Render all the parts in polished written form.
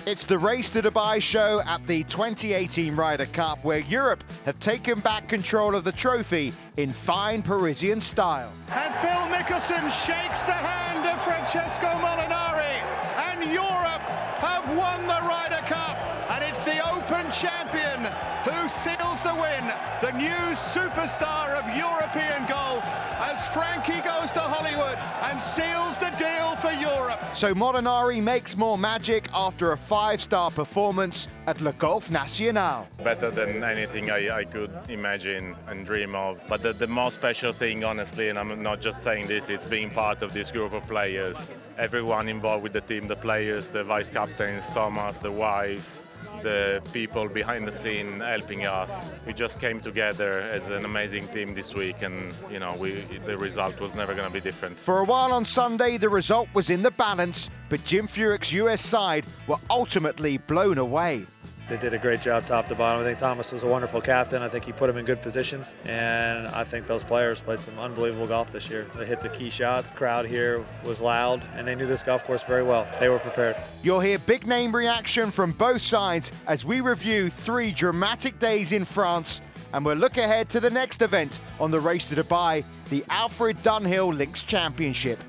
It's the Race to Dubai show at the 2018 Ryder Cup, where Europe have taken back control of the trophy in fine Parisian style. And Phil Mickelson shakes the hand of Francesco Molinari, and Europe have won the Ryder Cup, and it's the Open champion who seals the win, the new superstar of European golf, as Frankie goes to Hollywood and seals the deal for Europe. So Molinari makes more magic after a 5-star performance at Le Golf National. Better than anything I could imagine and dream of. But the most special thing, honestly, and I'm not just saying this, it's being part of this group of players. Everyone involved with the team, the players, the vice captains, Thomas, the wives, the people behind the scene helping us. We just came together as an amazing team this week, and the result was never going to be different. For a while on Sunday, the result was in the balance, but Jim Furyk's US side were ultimately blown away. They did a great job top to bottom. I think Thomas was a wonderful captain. I think he put them in good positions, and I think those players played some unbelievable golf this year. They hit the key shots. The crowd here was loud, and they knew this golf course very well. They were prepared. You'll hear big name reaction from both sides as we review 3 dramatic days in France, and we'll look ahead to the next event on the Race to Dubai, the Alfred Dunhill Links Championship.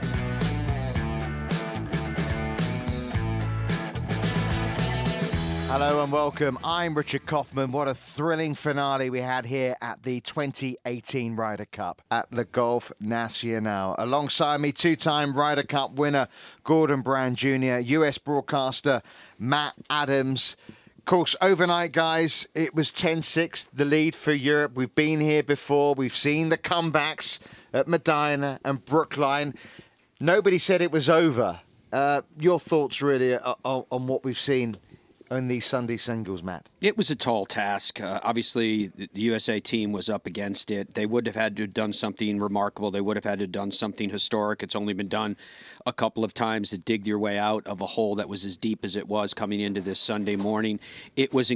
Hello and welcome. I'm Richard Kaufman. What a thrilling finale we had here at the 2018 Ryder Cup at Le Golf National. Alongside me, 2-time Ryder Cup winner Gordon Brand Jr., US broadcaster Matt Adams. Of course, overnight, guys, it was 10-6, the lead for Europe. We've been here before. We've seen the comebacks at Medina and Brookline. Nobody said it was over. Your thoughts really on what we've seen in these Sunday singles, Matt? It was a tall task. Obviously, the USA team was up against it. They would have had to have done something remarkable. They would have had to have done something historic. It's only been done a couple of times to dig your way out of a hole that was as deep as it was coming into this Sunday morning. It was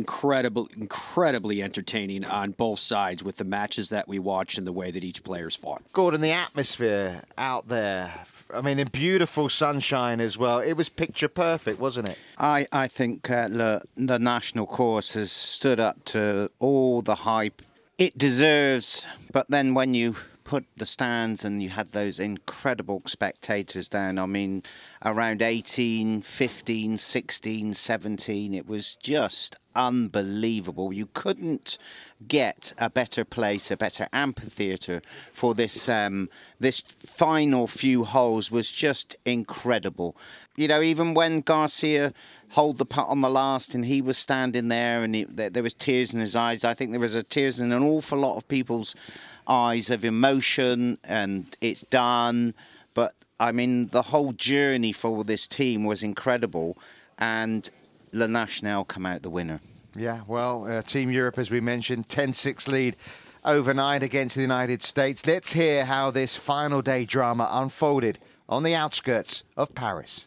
incredibly entertaining on both sides with the matches that we watched and the way that each player's fought. Gordon, the atmosphere out there, I mean, in beautiful sunshine as well. It was picture perfect, wasn't it? I think the national course has stood up to all the hype it deserves. But then when you put the stands and you had those incredible spectators down, I mean, around 18, 15, 16, 17, it was just unbelievable. You couldn't get a better place, a better amphitheatre for this this final few holes was just incredible. You know, even when Garcia holed the putt on the last and he was standing there and there was tears in his eyes, I think there was tears in an awful lot of people's eyes of emotion, and it's done. But I mean, the whole journey for this team was incredible, and Le National come out the winner. Yeah, well, Team Europe, as we mentioned, 10-6 lead overnight against the United States. Let's hear how this final day drama unfolded on the outskirts of Paris.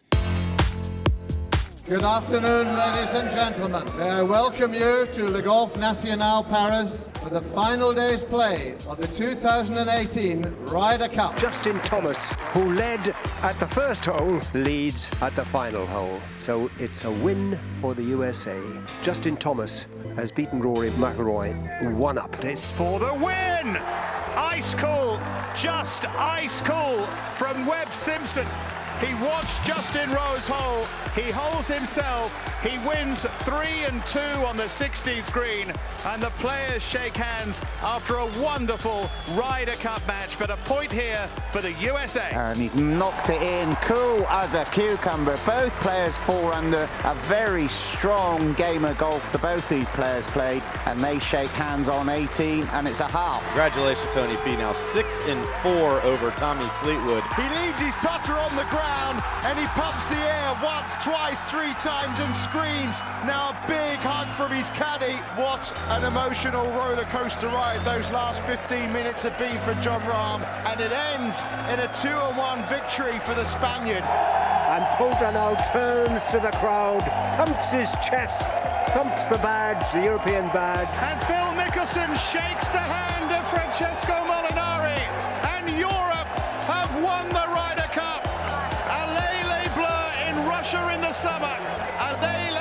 Good afternoon, ladies and gentlemen. I welcome you to Le Golf National Paris for the final day's play of the 2018 Ryder Cup. Justin Thomas, who led at the first hole, leads at the final hole. So it's a win for the USA. Justin Thomas has beaten Rory McIlroy 1-up. This for the win! Ice cool, just ice cool from Webb Simpson. He watched Justin Rose hole, he holes himself, he wins 3-2 on the 16th green, and the players shake hands after a wonderful Ryder Cup match, but a point here for the USA. And he's knocked it in, cool as a cucumber. Both players 4 under, a very strong game of golf that both these players played, and they shake hands on 18, and it's a half. Congratulations, Tony Finau, 6-4 over Tommy Fleetwood. He leaves his putter on the ground and he pumps the air once, twice, 3 times and screams. Now a big hug from his caddy. What an emotional roller coaster ride those last 15 minutes have been for Jon Rahm, and it ends in a 2-1 victory for the Spaniard. And Poulter now turns to the crowd, thumps his chest, thumps the badge, the European badge. And Phil Mickelson shakes the hand of Francesco Molinari, and Europe have won the Ryder Cup. Allez les Bleus in Russia in the summer. Allez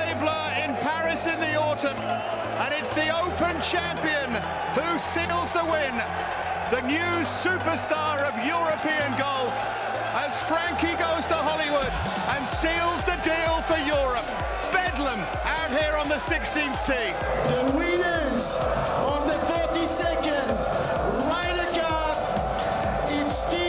and it's the Open champion who seals the win. The new superstar of European golf, as Frankie goes to Hollywood and seals the deal for Europe. Bedlam out here on the 16th tee. The winners of the 42nd Ryder Cup, it's Steve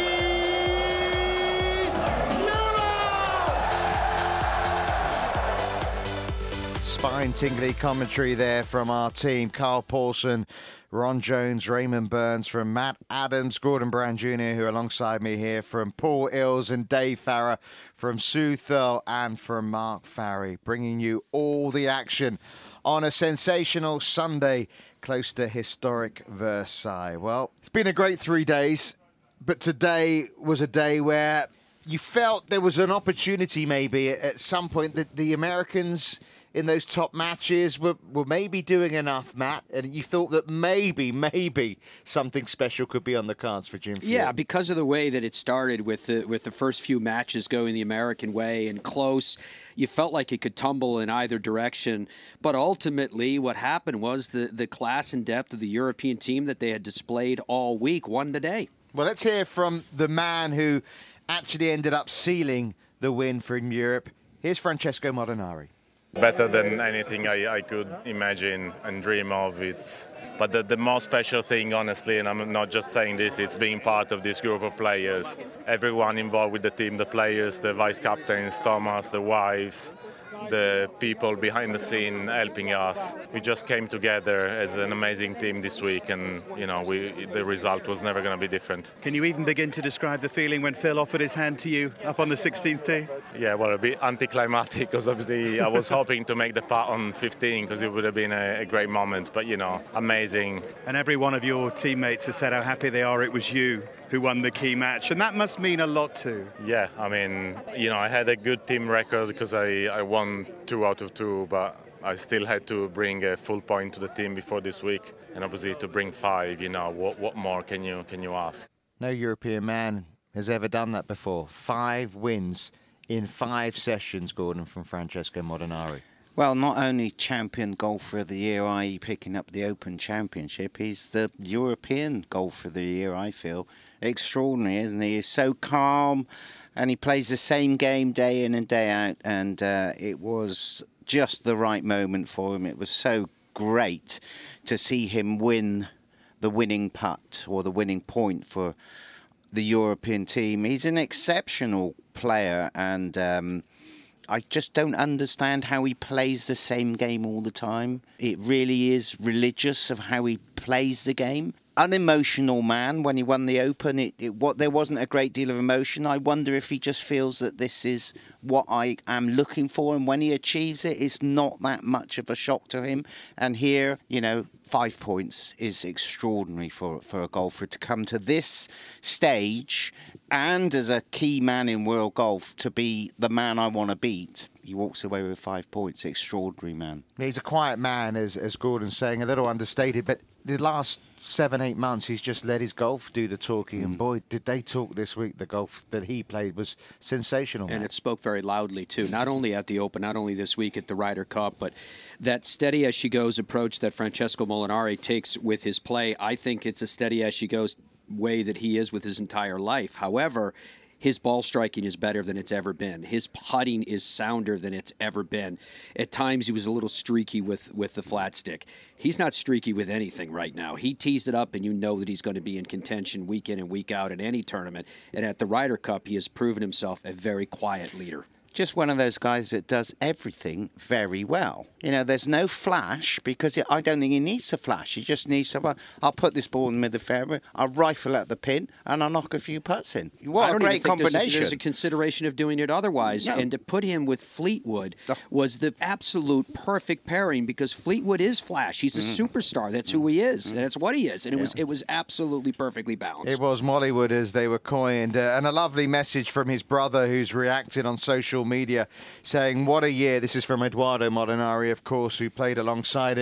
Norris! Spine-tingly commentary there from our team. Carl Paulson, Ron Jones, Raymond Burns, from Matt Adams, Gordon Brown Jr., who are alongside me here, from Paul Ills and Dave Farrer, from Sue Thurl and from Mark Farry, bringing you all the action on a sensational Sunday close to historic Versailles. Well, it's been a great 3 days, but today was a day where you felt there was an opportunity maybe at some point that the Americans in those top matches were maybe doing enough, Matt, and you thought that maybe something special could be on the cards for Jim Furyk. Yeah, because of the way that it started with the first few matches going the American way and close, you felt like it could tumble in either direction. But ultimately, what happened was the class and depth of the European team that they had displayed all week won the day. Well, let's hear from the man who actually ended up sealing the win from Europe. Here's Francesco Molinari. Better than anything I could imagine and dream of. But the most special thing, honestly, and I'm not just saying this, it's being part of this group of players. Everyone involved with the team, the players, the vice captains, Thomas, the wives, the people behind the scene helping us. We just came together as an amazing team this week, and the result was never going to be different. Can you even begin to describe the feeling when Phil offered his hand to you up on the 16th tee? Yeah, well, a bit anticlimactic because obviously I was hoping to make the putt on 15 because it would have been a great moment, but amazing. And every one of your teammates has said how happy they are it was you who won the key match, and that must mean a lot too. Yeah, I mean, I had a good team record because I won 2 out of 2, but I still had to bring a full point to the team before this week, and obviously to bring 5, what more can you ask? No European man has ever done that before. 5 wins in 5 sessions, Gordon, from Francesco Molinari. Well, not only champion golfer of the year, i.e. picking up the Open Championship, he's the European golfer of the year, I feel. Extraordinary, isn't he? He's so calm, and he plays the same game day in and day out, and it was just the right moment for him. It was so great to see him win the winning putt or the winning point for the European team. He's an exceptional player, and I just don't understand how he plays the same game all the time. It really is religious of how he plays the game. Unemotional man. When he won the Open, there wasn't a great deal of emotion. I wonder if he just feels that this is what I am looking for, and when he achieves it, it's not that much of a shock to him. And here, 5 points is extraordinary for a golfer to come to this stage, and as a key man in world golf, to be the man I want to beat. He walks away with 5 points. Extraordinary man. He's a quiet man, as Gordon's saying, a little understated, but the last 7-8 months he's just let his golf do the talking, and boy, did they talk this week. The golf that he played was sensational. And it spoke very loudly too, not only at the Open, not only this week at the Ryder Cup, but that steady as she goes approach that Francesco Molinari takes with his play. I think it's a steady as she goes way that he is with his entire life. However, his ball striking is better than it's ever been. His putting is sounder than it's ever been. At times, he was a little streaky with the flat stick. He's not streaky with anything right now. He tees it up, and you know that he's going to be in contention week in and week out in any tournament. And at the Ryder Cup, he has proven himself a very quiet leader. Just one of those guys that does everything very well. There's no flash, because I don't think he needs to flash. He just needs to, well, I'll put this ball in the middle of the fairway, I'll rifle at the pin, and I'll knock a few putts in. What a great combination. There's a consideration of doing it otherwise. No. And to put him with Fleetwood was the absolute perfect pairing, because Fleetwood is flash. He's a superstar. That's who he is. That's what he is. And it was absolutely perfectly balanced. It was Mollywood, as they were coined. And a lovely message from his brother, who's reacted on social media saying, what a year. This is from Eduardo Molinari, of course, who played alongside him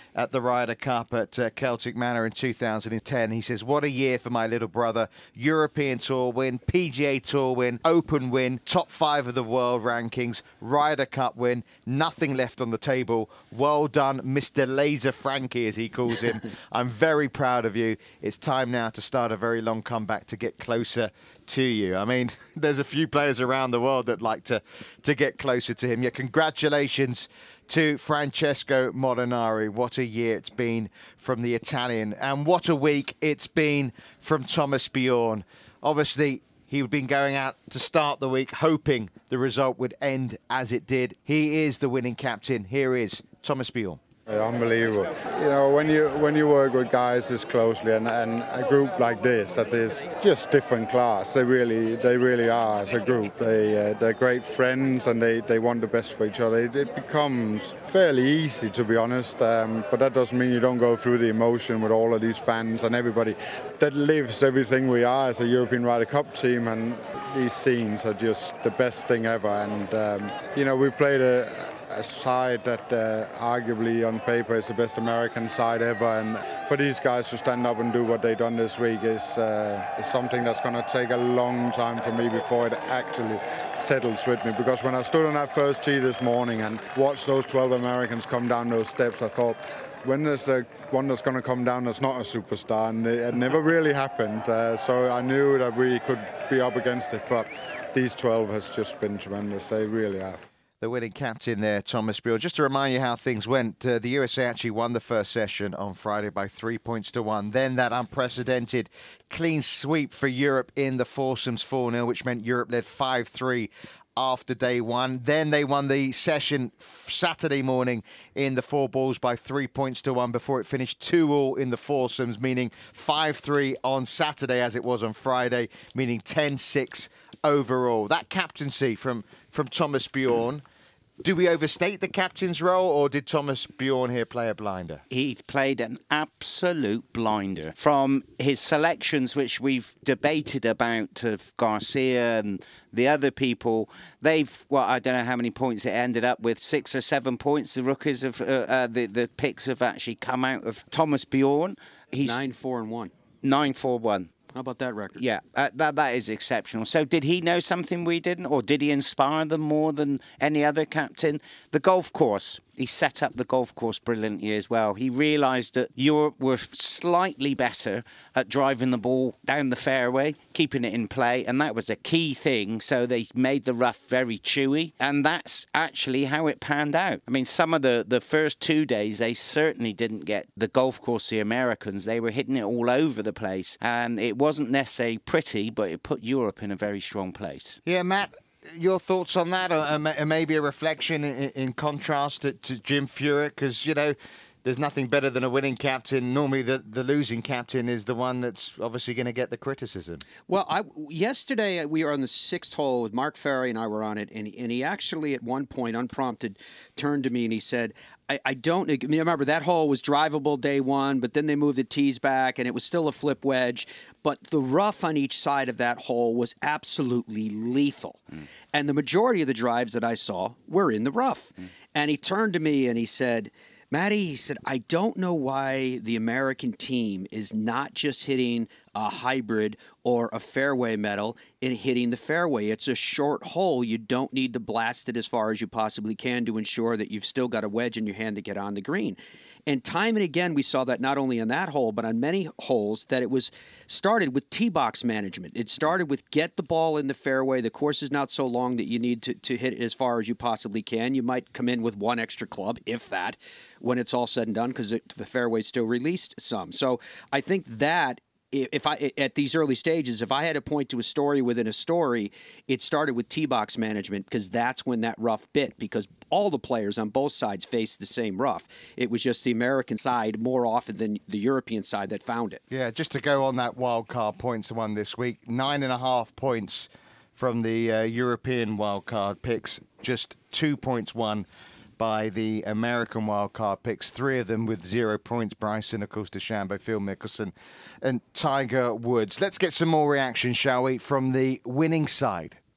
at the Ryder Cup at Celtic Manor in 2010. He says, what a year for my little brother. European Tour win, PGA Tour win, Open win, top 5 of the world rankings, Ryder Cup win, nothing left on the table. Well done, Mr. Laser Frankie, as he calls him. I'm very proud of you. It's time now to start a very long comeback to get closer to you. I mean, there's a few players around the world that like to get closer to him. Yeah, congratulations to Francesco Molinari. What a year it's been from the Italian, and what a week it's been from Thomas Bjorn. Obviously, he'd been going out to start the week hoping the result would end as it did. He is the winning captain. Here is Thomas Bjorn. Unbelievable. You know, when you work with guys this closely and a group like this, that is just different class. They really are as a group. They're great friends and they want the best for each other. It becomes fairly easy, to be honest, but that doesn't mean you don't go through the emotion with all of these fans and everybody that lives everything we are as a European Ryder Cup team, and these scenes are just the best thing ever. And you know, we played a side that arguably on paper is the best American side ever, and for these guys to stand up and do what they've done this week is something that's going to take a long time for me before it actually settles with me, because when I stood on that first tee this morning and watched those 12 Americans come down those steps, I thought, when there's one that's going to come down that's not a superstar, and it never really happened, so I knew that we could be up against it, but these 12 has just been tremendous. They really have. The winning captain there, Thomas Bjorn. Just to remind you how things went, the USA actually won the first session on Friday by 3-1. Then that unprecedented clean sweep for Europe in the foursomes 4-0, which meant Europe led 5-3 after day one. Then they won the session Saturday morning in the 4 balls by 3-1 before it finished 2-2 in the foursomes, meaning 5-3 on Saturday as it was on Friday, meaning 10-6 overall. That captaincy from Thomas Bjorn. Do we overstate the captain's role, or did Thomas Bjorn here play a blinder? He played an absolute blinder. From his selections, which we've debated about, of Garcia and the other people, they've, I don't know how many points it ended up with, 6 or 7 points. The rookies of the picks have actually come out of Thomas Bjorn. He's 9-4-1. 9-4-1. How about that record? Yeah, that is exceptional. So did he know something we didn't, or did he inspire them more than any other captain? The golf course. He set up the golf course brilliantly as well. He realised that Europe were slightly better at driving the ball down the fairway, keeping it in play, and that was a key thing. So they made the rough very chewy, and that's actually how it panned out. I mean, some of the first 2 days, they certainly didn't get the golf course, the Americans. They were hitting it all over the place, and it wasn't necessarily pretty, but it put Europe in a very strong place. Yeah, Matt, your thoughts on that, or maybe a reflection in contrast to Jim Furyk? Because, you know, there's nothing better than a winning captain. Normally the losing captain is the one that's obviously going to get the criticism. Well, yesterday we were on the 6th hole with Mark Ferry, and I were on it, and he actually at one point, unprompted, turned to me and he said, I remember that hole was drivable day one, but then they moved the tees back and it was still a flip wedge. But the rough on each side of that hole was absolutely lethal. And the majority of the drives that I saw were in the rough. And he turned to me and he said, Matty, he said, I don't know why the American team is not just hitting a hybrid or a fairway metal in hitting the fairway. It's a short hole. You don't need to blast it as far as you possibly can to ensure that you've still got a wedge in your hand to get on the green. And time and again, we saw that not only on that hole, but on many holes, that it was started with tee box management. It started with get the ball in the fairway. The course is not so long that you need to hit it as far as you possibly can. You might come in with one extra club, if that, when it's all said and done, because the fairway still released some. So I think that if I at these early stages, if I had to point to a story within a story, it started with tee box management, because that's when that rough bit, because all the players on both sides faced the same rough. It was just the American side more often than the European side that found it. Yeah, just to go on that wild card points one this week, 9.5 points from the European wild card picks, just 2 points won by the American wildcard picks, 3 of them with 0 points. Bryson, of course, DeChambeau, Phil Mickelson, and Tiger Woods. Let's get some more reaction, shall we, from the winning side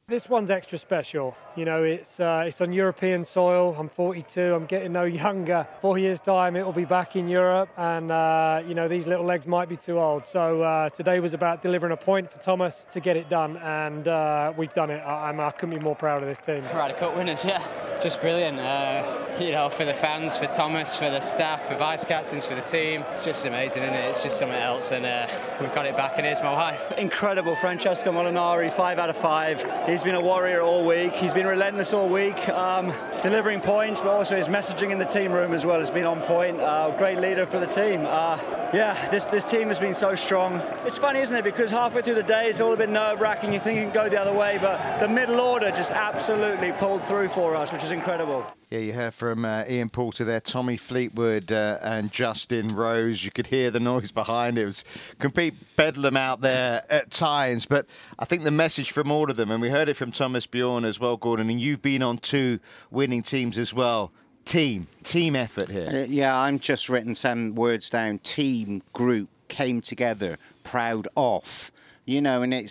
This one's extra special. You know, it's on European soil. I'm 42. I'm getting no younger. 4 years' time, it will be back in Europe, and you know, these little legs might be too old. So today was about delivering a point for Thomas to get it done, and we've done it. I couldn't be more proud of this team. Ryder Cup winners, yeah, just brilliant. You know, for the fans, for Thomas, for the staff, for vice captains, for the team, it's just amazing, isn't it? It's just something else, and we've got it back, and here's Mo High. Incredible, Francesco Molinari, 5 out of 5. He's been a warrior all week. He's been relentless all week, delivering points, but also his messaging in the team room as well has been on point. Great leader for the team. Yeah, this team has been so strong. It's funny, isn't it? Because halfway through the day, it's all a bit nerve-wracking. You think it can go the other way, but the middle order just absolutely pulled through for us, which is incredible. Yeah, you heard from Ian Poulter there, Tommy Fleetwood and Justin Rose. You could hear the noise behind it. It was complete bedlam out there at times. But I think the message from all of them, and we heard it from Thomas Bjorn as well, Gordon, and you've been on 2 winning teams as well. Team effort here. Yeah, I'm just written some words down. Team, group, came together, proud of. You know, and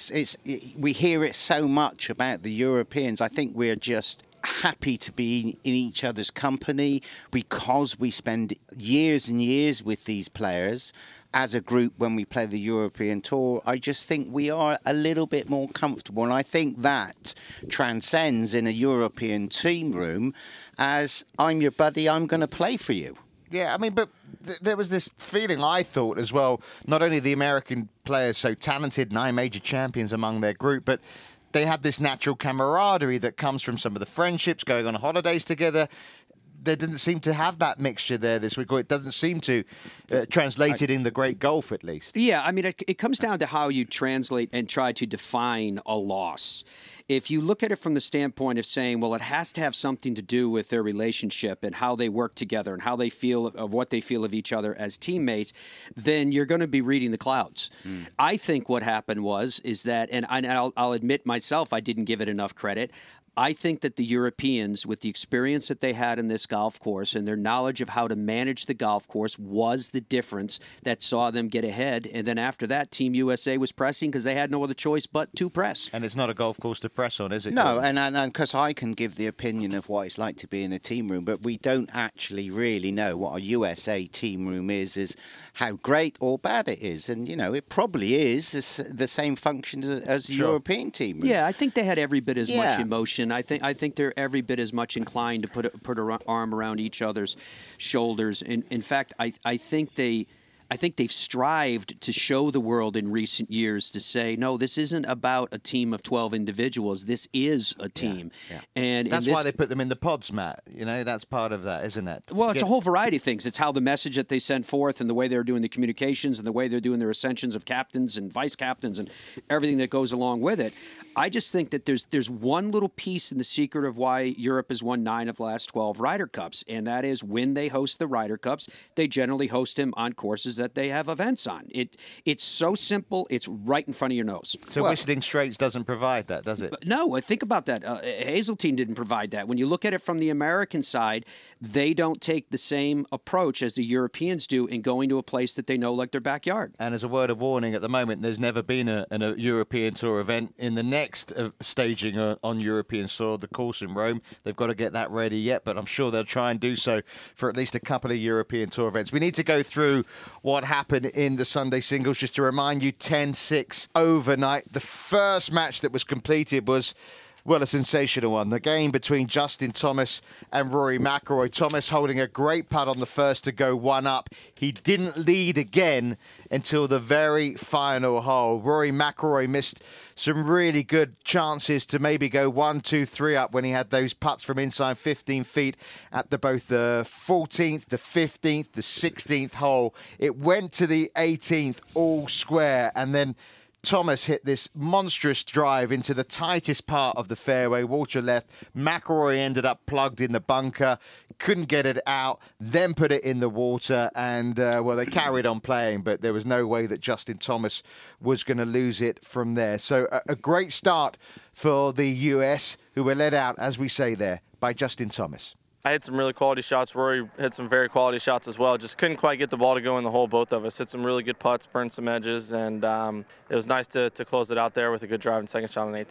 we hear it so much about the Europeans. I think we're just happy to be in each other's company because we spend years and years with these players as a group when we play the European Tour. I just think we are a little bit more comfortable, and I think that transcends in a European team room as I'm your buddy, I'm going to play for you. Yeah, I mean, but there was this feeling, I thought, as well, not only the American players so talented, 9 major champions among their group, but they had this natural camaraderie that comes from some of the friendships, going on holidays together. There didn't seem to have that mixture there this week, or it doesn't seem to translate it in the Great Gulf, at least. Yeah, I mean, it comes down to how you translate and try to define a loss. If you look at it from the standpoint of saying, well, it has to have something to do with their relationship and how they work together and how they feel of what they feel of each other as teammates, then you're going to be reading the clouds. I think what happened is that, and I'll admit myself, I didn't give it enough credit. I think that the Europeans, with the experience that they had in this golf course and their knowledge of how to manage the golf course, was the difference that saw them get ahead. And then after that, Team USA was pressing because they had no other choice but to press. And it's not a golf course to press on, is it? No, and because I can give the opinion of what it's like to be in a team room, but we don't actually really know what a USA team room is how great or bad it is. And, you know, it probably is the same function as a European team room. Yeah, I think they had every bit as much emotion. I think they're every bit as much inclined to put an arm around each other's shoulders. In fact, I think they've strived to show the world in recent years to say, no, this isn't about a team of 12 individuals. This is a team. Yeah. And that's why they put them in the pods, Matt. You know, that's part of that, isn't it? Well, it's a whole variety of things. It's how the message that they send forth and the way they're doing the communications and the way they're doing their ascensions of captains and vice captains and everything that goes along with it. I just think that there's one little piece in the secret of why Europe has won 9 of the last 12 Ryder Cups, and that is when they host the Ryder Cups, they generally host them on courses that they have events on. It's so simple. It's right in front of your nose. So Whistling Straits doesn't provide that, does it? No, think about that. Hazeltine didn't provide that. When you look at it from the American side, they don't take the same approach as the Europeans do in going to a place that they know like their backyard. And as a word of warning, at the moment, there's never been a European Tour event in the next staging on European soil, the course in Rome. They've got to get that ready yet, but I'm sure they'll try and do so for at least a couple of European Tour events. We need to go through what happened in the Sunday singles. Just to remind you, 10-6 overnight. The first match that was completed was, well, a sensational one. The game between Justin Thomas and Rory McIlroy. Thomas holding a great putt on the first to go 1 up. He didn't lead again until the very final hole. Rory McIlroy missed some really good chances to maybe go 1, 2, 3 up when he had those putts from inside 15 feet at both the 14th, the 15th, the 16th hole. It went to the 18th all square, and then Thomas hit this monstrous drive into the tightest part of the fairway, water left. McIlroy ended up plugged in the bunker, couldn't get it out, then put it in the water, and, they carried on playing, but there was no way that Justin Thomas was going to lose it from there. So a great start for the US, who were led out, as we say there, by Justin Thomas. I hit some really quality shots. Rory hit some very quality shots as well. Just couldn't quite get the ball to go in the hole, both of us. Hit some really good putts, burned some edges, and it was nice to close it out there with a good drive and second shot on 18.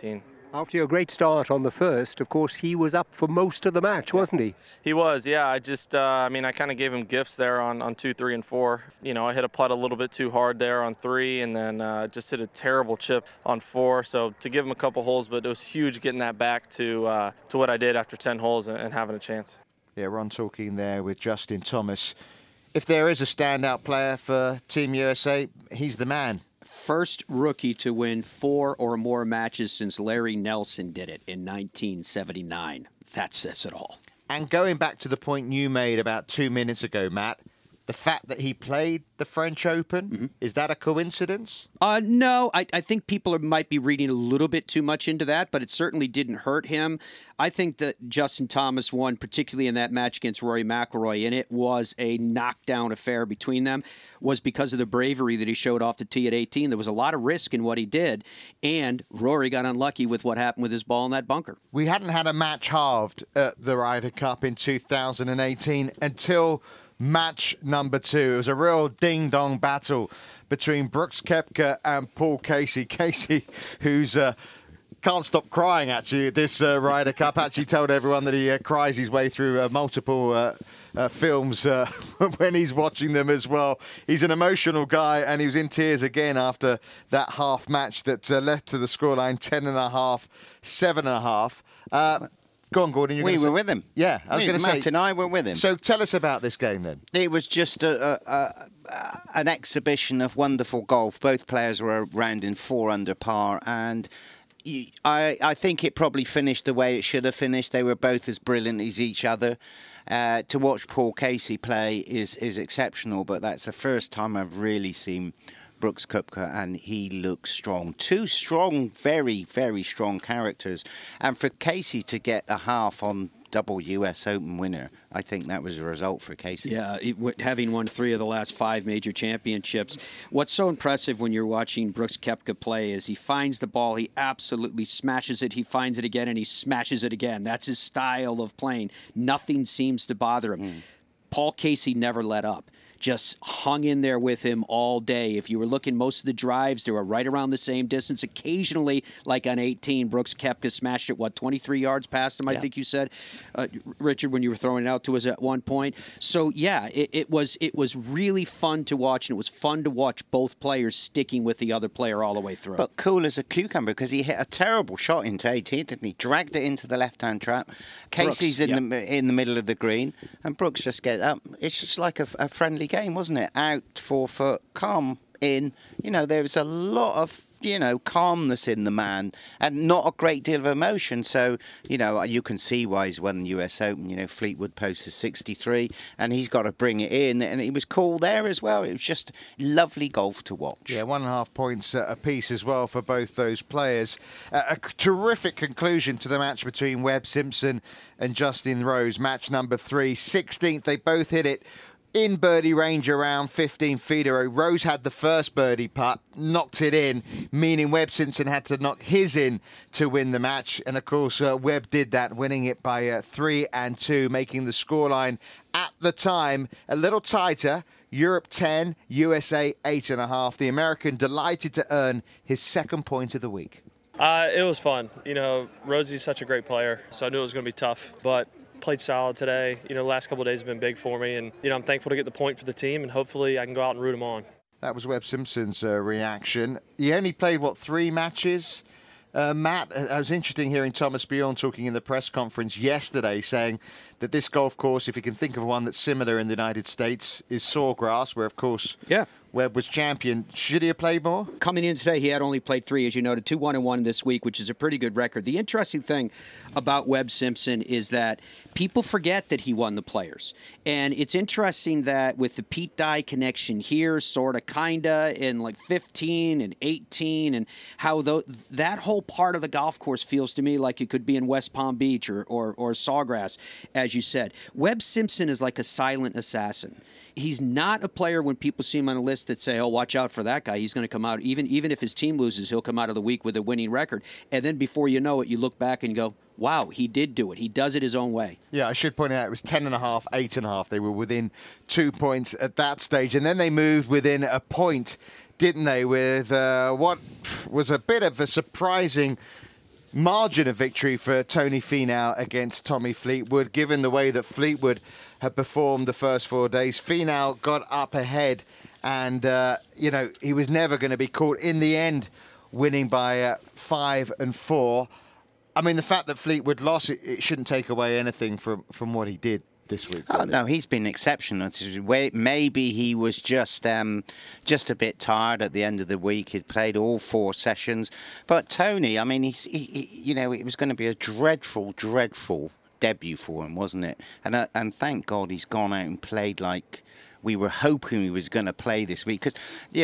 After your great start on the first, of course, he was up for most of the match, wasn't he? He was, yeah. I just, I kind of gave him gifts there on 2, 3, and 4. I hit a putt a little bit too hard there on 3, and then just hit a terrible chip on 4. So to give him a couple holes, but it was huge getting that back to what I did after 10 holes and having a chance. Yeah, Ron talking there with Justin Thomas. If there is a standout player for Team USA, he's the man. First rookie to win 4 or more matches since Larry Nelson did it in 1979. That says it all. And going back to the point you made about 2 minutes ago, Matt, the fact that he played the French Open, is that a coincidence? No, I think people might be reading a little bit too much into that, but it certainly didn't hurt him. I think that Justin Thomas won, particularly in that match against Rory McIlroy, and it was a knockdown affair between them, was because of the bravery that he showed off the tee at 18. There was a lot of risk in what he did, and Rory got unlucky with what happened with his ball in that bunker. We hadn't had a match halved at the Ryder Cup in 2018 until match number 2. It was a real ding-dong battle between Brooks Koepka and Paul Casey. Casey, who's can't stop crying, actually, at this Ryder Cup. Actually told everyone that he cries his way through multiple films when he's watching them as well. He's an emotional guy, and he was in tears again after that half match that led to the scoreline 10.5, 7.5. Go on, Gordon. We were with him. Yeah, I was going to say. Matt and I were with him. So tell us about this game then. It was just an exhibition of wonderful golf. Both players were around in 4 under par, and I think it probably finished the way it should have finished. They were both as brilliant as each other. To watch Paul Casey play is exceptional, but that's the first time I've really seen Brooks Koepka, and he looks strong. 2 strong, very, very strong characters. And for Casey to get a half on double US Open winner, I think that was a result for Casey. Yeah, having won 3 of the last 5 major championships. What's so impressive when you're watching Brooks Koepka play is he finds the ball, he absolutely smashes it, he finds it again, and he smashes it again. That's his style of playing. Nothing seems to bother him. Paul Casey never let up. Just hung in there with him all day. If you were looking, most of the drives, they were right around the same distance. Occasionally, like on 18, Brooks Koepka smashed it, 23 yards past him, I think you said, Richard, when you were throwing it out to us at one point. So, yeah, it was really fun to watch, and it was fun to watch both players sticking with the other player all the way through. But cool as a cucumber, because he hit a terrible shot into 18, didn't he? Dragged it into the left-hand trap. Casey's Brooks, in the middle of the green, and Brooks just gets up. It's just like a friendly game, wasn't it? Out, 4 foot, calm in. There was a lot of calmness in the man and not a great deal of emotion. So, you can see why he's won the US Open. Fleetwood Post is 63 and he's got to bring it in. And he was cool there as well. It was just lovely golf to watch. Yeah, 1.5 points apiece as well for both those players. A terrific conclusion to the match between Webb Simpson and Justin Rose. Match number 3, 16th. They both hit it in birdie range around 15 feet away. Rose had the first birdie putt, knocked it in, meaning Webb Simpson had to knock his in to win the match. And of course, Webb did that, winning it by 3-2, making the scoreline at the time a little tighter. Europe 10, USA 8.5. The American delighted to earn his 2nd point of the week. It was fun. Rosie's such a great player, so I knew it was going to be tough, but played solid today. The last couple of days have been big for me, and I'm thankful to get the point for the team, and hopefully I can go out and root them on. That was Webb Simpson's reaction. He only played 3 matches. Matt, it was interesting hearing Thomas Bjorn talking in the press conference yesterday, saying that this golf course, if you can think of one that's similar in the United States, is Sawgrass, where of course Webb was champion. Should he have played more? Coming in today, he had only played 3, as you noted, 2-1-1 this week, which is a pretty good record. The interesting thing about Webb Simpson is that people forget that he won the Players. And it's interesting that with the Pete Dye connection here, sort of, kinda, in 15 and 18, and how that whole part of the golf course feels to me like it could be in West Palm Beach or Sawgrass, as you said. Webb Simpson is like a silent assassin. He's not a player when people see him on a list that say, oh, watch out for that guy. He's going to come out, even if his team loses, he'll come out of the week with a winning record. And then before you know it, you look back and you go, wow, he did do it. He does it his own way. Yeah, I should point out it was 10.5, 8.5. They were within 2 points at that stage. And then they moved within a point, didn't they, with what was a bit of a surprising margin of victory for Tony Finau against Tommy Fleetwood, given the way that Fleetwood had performed the first 4 days. Finau got up ahead and, he was never going to be caught. In the end, winning by 5-4. I mean, the fact that Fleetwood lost, it shouldn't take away anything from what he did this week. Oh, no, he's been exceptional. Maybe he was just a bit tired at the end of the week. He'd played all 4 sessions. But Tony, I mean, it was going to be a dreadful, dreadful debut for him, wasn't it? And thank God he's gone out and played like we were hoping he was going to play this week. Because,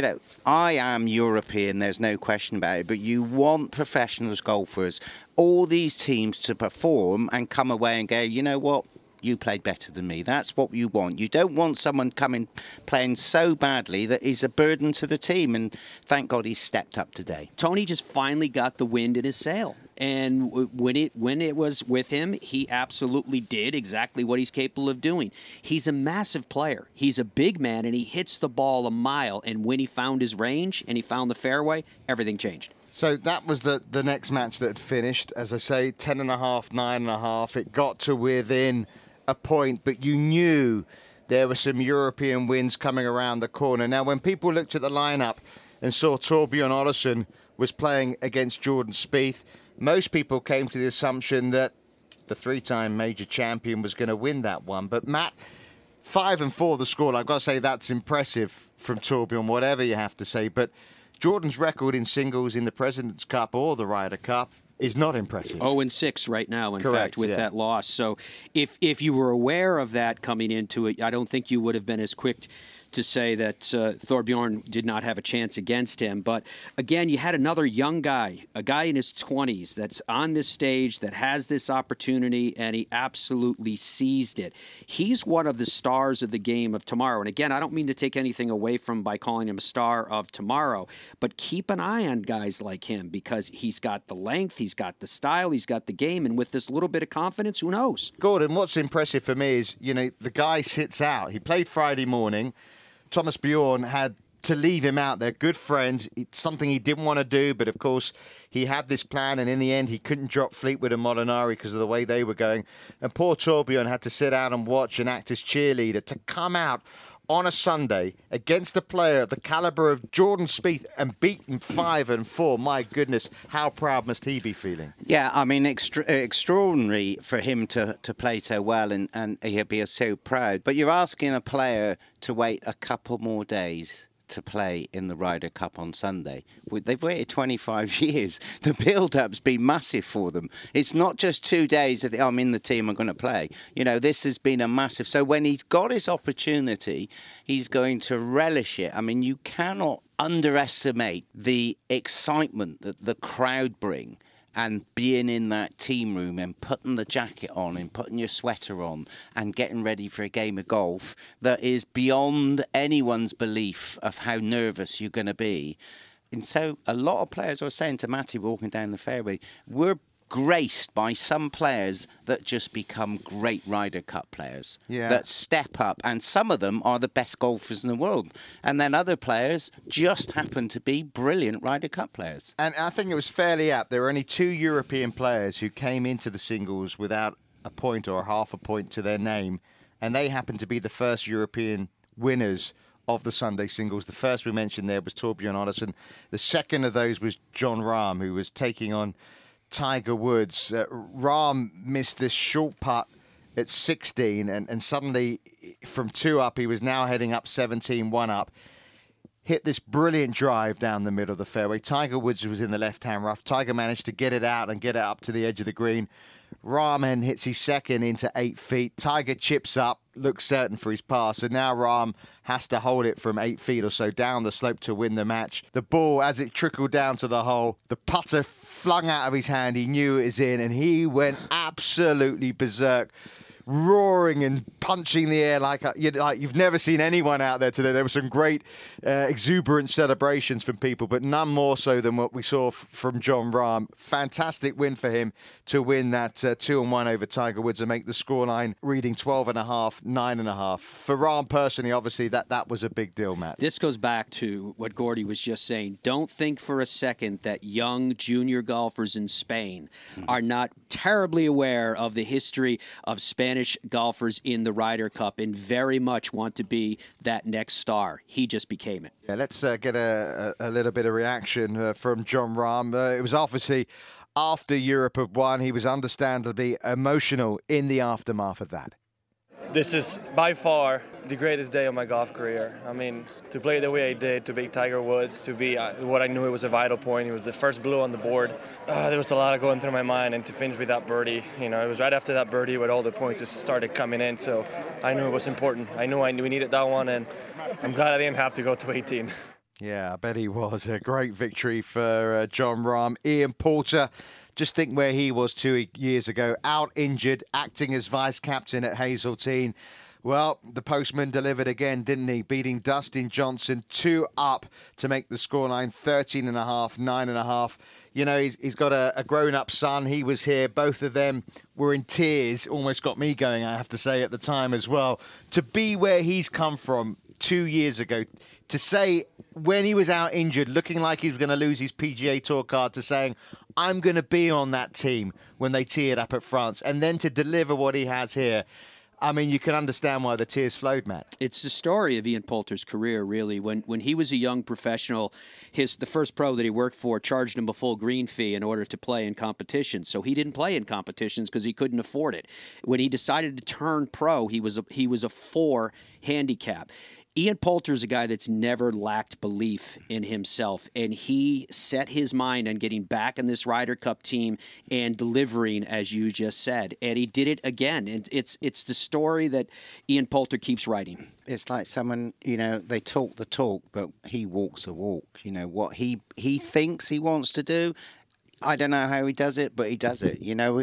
I am European, there's no question about it, but you want professionals golfers, all these teams to perform and come away and go, you know what? You played better than me. That's what you want. You don't want someone playing so badly that is a burden to the team. And thank God he stepped up today. Tony just finally got the wind in his sail. And when it was with him, he absolutely did exactly what he's capable of doing. He's a massive player. He's a big man, and he hits the ball a mile. And when he found his range and he found the fairway, everything changed. So that was the next match that had finished. As I say, 10.5, 9.5. It got to within a point, but you knew there were some European wins coming around the corner. Now, when people looked at the lineup and saw Thorbjorn Olesen was playing against Jordan Spieth, most people came to the assumption that the 3-time major champion was going to win that one. But Matt, 5-4 the score. I've got to say that's impressive from Thorbjorn, whatever you have to say. But Jordan's record in singles in the President's Cup or the Ryder Cup is not impressive. 0-6 right now, in Correct, fact, with that loss. So if you were aware of that coming into it, I don't think you would have been as quick to say that Thorbjorn did not have a chance against him. But again, you had another young guy, a guy in his 20s that's on this stage that has this opportunity, and he absolutely seized it. He's one of the stars of the game of tomorrow. And again, I don't mean to take anything away from by calling him a star of tomorrow, but keep an eye on guys like him because he's got the length, he's got the style, he's got the game, and with this little bit of confidence, who knows? Gordon, what's impressive for me is, the guy sits out. He played Friday morning. Thomas Bjorn had to leave him out. They're good friends. It's something he didn't want to do, but of course he had this plan, and in the end he couldn't drop Fleetwood and Molinari because of the way they were going. And poor Thorbjorn had to sit out and watch and act as cheerleader to come out on a Sunday against a player of the caliber of Jordan Spieth and beaten 5-4. My goodness, how proud must he be feeling? Yeah, I mean, extraordinary for him to play so well, and he'll be so proud. But you're asking a player to wait a couple more days to play in the Ryder Cup on Sunday. They've waited 25 years. The build-up's been massive for them. It's not just 2 days that I'm in the team, I'm going to play. This has been a massive... So when he's got his opportunity, he's going to relish it. I mean, you cannot underestimate the excitement that the crowd bring, and being in that team room and putting the jacket on and putting your sweater on and getting ready for a game of golf that is beyond anyone's belief of how nervous you're going to be. And so a lot of players, I was saying to Matty walking down the fairway, we're graced by some players that just become great Ryder Cup players, that step up, and some of them are the best golfers in the world, and then other players just happen to be brilliant Ryder Cup players. And I think it was fairly apt. There were only 2 European players who came into the singles without a point or half a point to their name, and they happened to be the first European winners of the Sunday singles. The first we mentioned there was Thorbjorn Olesen. The second of those was Jon Rahm, who was taking on Tiger Woods. Rahm missed this short putt at 16, and suddenly from 2 up, he was now heading up 17, 1 up. Hit this brilliant drive down the middle of the fairway. Tiger Woods was in the left-hand rough. Tiger managed to get it out and get it up to the edge of the green. Rahm then hits his second into 8 feet. Tiger chips up, looks certain for his par. So now Rahm has to hold it from 8 feet or so down the slope to win the match. The ball, as it trickled down to the hole, the putter flung out of his hand. He knew it was in, and he went absolutely berserk roaring and punching the air like you've never seen anyone out there today. There were some great exuberant celebrations from people, but none more so than what we saw from Jon Rahm. Fantastic win for him to win that 2-1 over Tiger Woods and make the scoreline reading 12.5, 9.5. For Rahm personally, obviously, that was a big deal, Matt. This goes back to what Gordy was just saying. Don't think for a second that young junior golfers in Spain are not terribly aware of the history of Spanish golfers in the Ryder Cup and very much want to be that next star. He just became it. Yeah, let's get a little bit of reaction from Jon Rahm. It was obviously after Europe had won. He was understandably emotional in the aftermath of that. This is by far the greatest day of my golf career. I mean, to play the way I did, to beat Tiger Woods, to be what I knew it was a vital point. It was the first blue on the board. There was a lot going through my mind, and to finish with that birdie, it was right after that birdie when all the points just started coming in. So I knew it was important. I knew we needed that one, and I'm glad I didn't have to go to 18. Yeah, I bet he was. A great victory for Jon Rahm. Ian Poulter, just think where he was 2 years ago, out injured, acting as vice-captain at Hazeltine. Well, the postman delivered again, didn't he? Beating Dustin Johnson 2 up to make the scoreline 13.5, 9.5. He's got a grown-up son. He was here. Both of them were in tears. Almost got me going, I have to say, at the time as well. To be where he's come from 2 years ago, to say when he was out injured, looking like he was going to lose his PGA Tour card, to saying, I'm going to be on that team when they tee it up at France, and then to deliver what he has here. I mean, you can understand why the tears flowed, Matt. It's the story of Ian Poulter's career, really. When he was a young professional, the first pro that he worked for charged him a full green fee in order to play in competitions. So he didn't play in competitions because he couldn't afford it. When he decided to turn pro, he was a 4 handicap. Ian Poulter is a guy that's never lacked belief in himself, and he set his mind on getting back in this Ryder Cup team and delivering, as you just said. And he did it again. And it's the story that Ian Poulter keeps writing. It's like someone, they talk the talk, but he walks the walk. What he thinks he wants to do, I don't know how he does it, but he does it.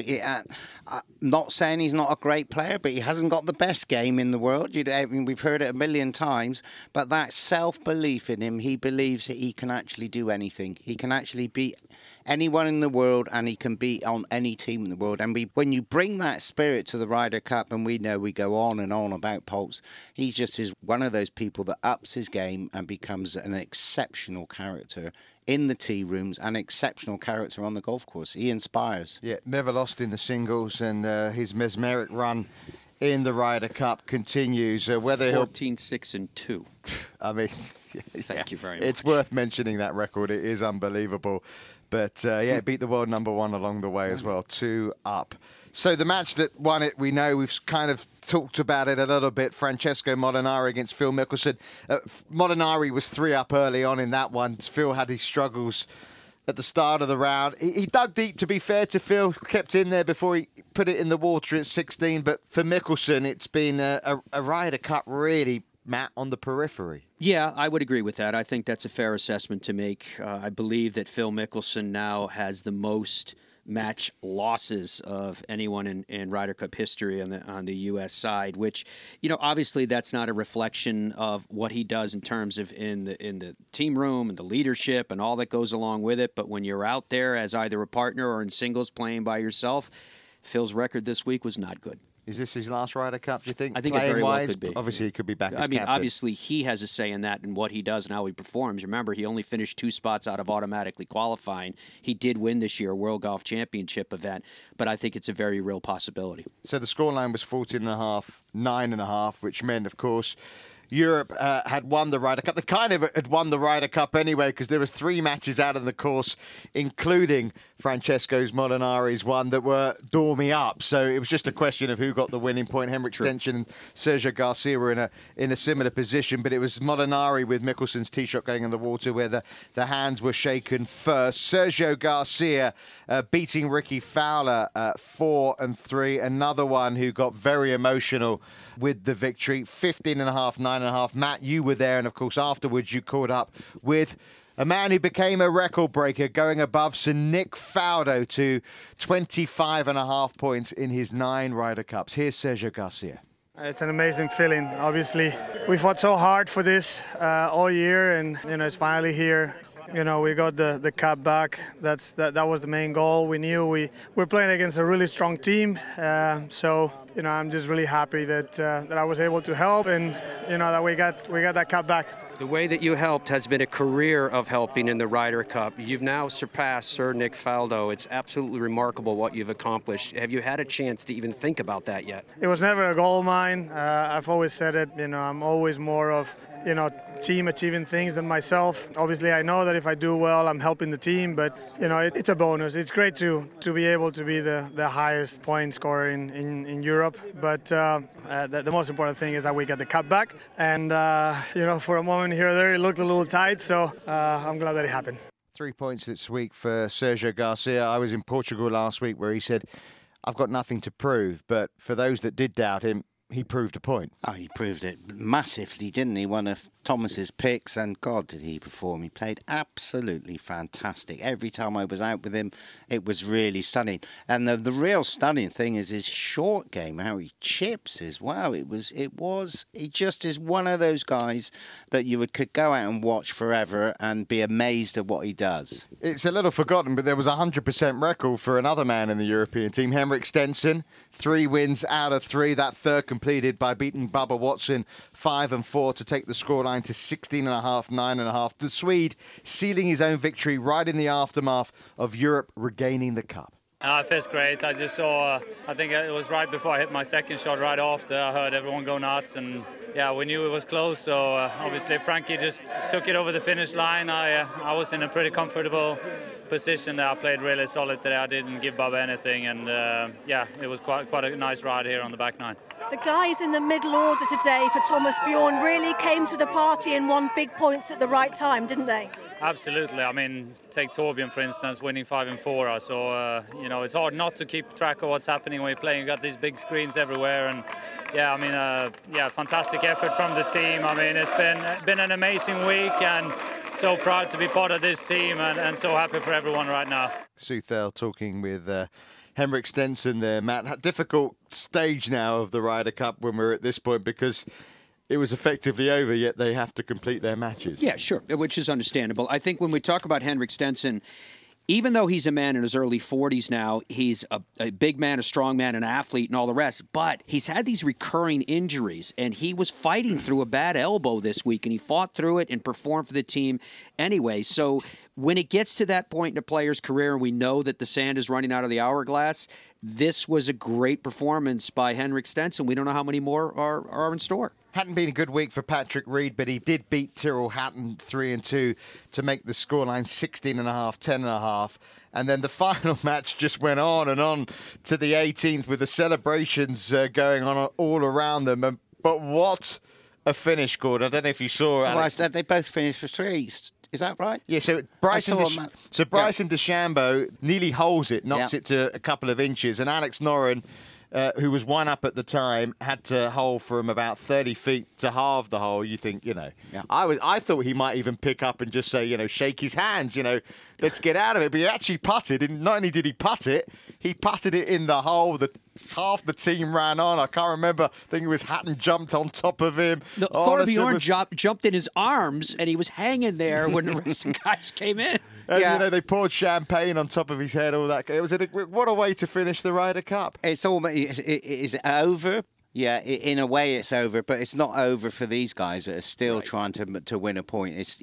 I'm not saying he's not a great player, but he hasn't got the best game in the world. We've heard it a million times, but that self-belief in him, he believes that he can actually do anything. He can actually beat anyone in the world, and he can beat on any team in the world. And when you bring that spirit to the Ryder Cup, and we know we go on and on about Poulter, he just is one of those people that ups his game and becomes an exceptional character in the tee rooms, an exceptional character on the golf course. He inspires. Yeah, never lost in the singles, and his mesmeric run in the Ryder Cup continues. Whether 14-6-2. I mean, thank you very much. It's worth mentioning that record. It is unbelievable. But, it beat the world number 1 along the way as well, 2 up. So the match that won it, we know, we've kind of talked about it a little bit. Francesco Molinari against Phil Mickelson. Molinari was 3 up early on in that one. Phil had his struggles at the start of the round. He dug deep, to be fair to Phil, kept in there before he put it in the water at 16. But for Mickelson, it's been a Ryder Cup really, Matt, on the periphery. Yeah, I would agree with that. I think that's a fair assessment to make. I believe that Phil Mickelson now has the most match losses of anyone in Ryder Cup history on the U.S. side, which, obviously that's not a reflection of what he does in terms of in the team room and the leadership and all that goes along with it. But when you're out there as either a partner or in singles playing by yourself, Phil's record this week was not good. Is this his last Ryder Cup, do you think? I think it very well could be. Obviously, he could be back as captain. Obviously, he has a say in that and what he does and how he performs. Remember, he only finished 2 spots out of automatically qualifying. He did win this year, a World Golf Championship event, but I think it's a very real possibility. So the scoreline was 14.5, 9.5, which meant, of course, Europe had won the Ryder Cup. They kind of had won the Ryder Cup anyway, because there was 3 matches out of the course, including Francesco's Molinari's one, that were dorming up. So it was just a question of who got the winning point. Henrik Stenson and Sergio Garcia were in a similar position, but it was Molinari with Mickelson's tee shot going in the water where the hands were shaken first. Sergio Garcia beating Ricky Fowler 4-3. Another one who got very emotional with the victory. 15.5, 9.5. Matt, you were there, and of course afterwards you caught up with A man who became a record breaker, going above Sir Nick Faldo to 25.5 points in his 9 Ryder Cups. Here's Sergio Garcia. It's an amazing feeling. Obviously, we fought so hard for this all year, and it's finally here. We got the cup back. That was the main goal. We knew we were playing against a really strong team, so I'm just really happy that I was able to help, and that we got that cup back. The way that you helped has been a career of helping in the Ryder Cup. You've now surpassed Sir Nick Faldo. It's absolutely remarkable what you've accomplished. Have you had a chance to even think about that yet? It was never a goal of mine. I've always said it. I'm always more of team achieving things than myself. Obviously, I know that if I do well, I'm helping the team, but it's a bonus. It's great to be able to be the highest point scorer in Europe, but the most important thing is that we got the cup back, and for a moment here or there it looked a little tight, so I'm glad that it happened. 3 points this week for Sergio Garcia. I was in Portugal last week where he said, I've got nothing to prove, but for those that did doubt him, he proved a point. Oh, he proved it massively, didn't he? One of Thomas's picks, and God, did he perform. He played absolutely fantastic. Every time I was out with him, it was really stunning. And the real stunning thing is his short game, how he chips as well. He just is one of those guys that you could go out and watch forever and be amazed at what he does. It's a little forgotten, but there was a 100% record for another man in the European team, Henrik Stenson. 3 wins out of 3. That third completed by beating Bubba Watson 5-4 to take the scoreline to 16.5, 9.5. The Swede sealing his own victory right in the aftermath of Europe regaining the cup. It feels great. I just saw, I think it was right before I hit my second shot right after. I heard everyone go nuts, and we knew it was close. So obviously Frankie just took it over the finish line. I was in a pretty comfortable position there. I played really solid today. I didn't give Bubba anything, and it was quite a nice ride here on the back nine. The guys in the middle order today for Thomas Bjorn really came to the party and won big points at the right time, didn't they? Absolutely. I mean, take Torbjörn, for instance, winning 5-4. I saw, it's hard not to keep track of what's happening when you're playing. You've got these big screens everywhere, and fantastic effort from the team. I mean, it's been an amazing week, and so proud to be part of this team, and so happy for everyone right now. Southall talking with Henrik Stenson there, Matt. Difficult stage now of the Ryder Cup when we're at this point, because it was effectively over, yet they have to complete their matches. Yeah, sure, which is understandable. I think when we talk about Henrik Stenson, even though he's a man in his early 40s now, he's a big man, a strong man, an athlete, and all the rest, but he's had these recurring injuries, and he was fighting through a bad elbow this week, and he fought through it and performed for the team anyway. So when it gets to that point in a player's career, and we know that the sand is running out of the hourglass, this was a great performance by Henrik Stenson. We don't know how many more are in store. Hadn't been a good week for Patrick Reed, but he did beat Tyrrell Hatton 3-2 to make the scoreline 16.5, 10.5. And then the final match just went on and on to the 18th with the celebrations going on all around them. But what a finish, Gordon. I don't know if you saw it. Well, I said they both finished for 3. Is that right? Yeah, so Bryson DeChambeau nearly holes it, knocks it to a couple of inches, and Alex Noren, who was 1 up at the time, had to hole from about 30 feet to halve the hole. You think, I thought he might even pick up and just say, shake his hands, let's get out of it. But he actually putted, and not only did he putt it, he putted it in the hole. Half the team ran on. I can't remember. I think it was Hatton jumped on top of him. No, Thorbjorn jumped in his arms, and he was hanging there when the rest of the guys came in. And, they poured champagne on top of his head, all that. It was what a way to finish the Ryder Cup. Is it over? Yeah, in a way it's over, but it's not over for these guys that are still trying to win a point. It's